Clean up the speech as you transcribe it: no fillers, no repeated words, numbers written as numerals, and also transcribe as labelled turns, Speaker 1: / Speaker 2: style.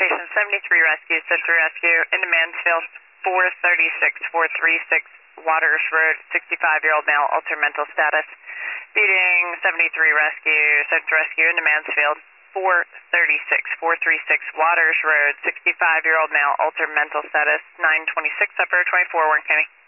Speaker 1: Citation 73 Rescue, Central Rescue, into Mansfield, 436 Waters Road, 65-year-old male, altered mental status. Speeding 73 Rescue, Central Rescue, into Mansfield, 436 Waters Road, 65-year-old male, altered mental status, 926 Upper 24, Warren County.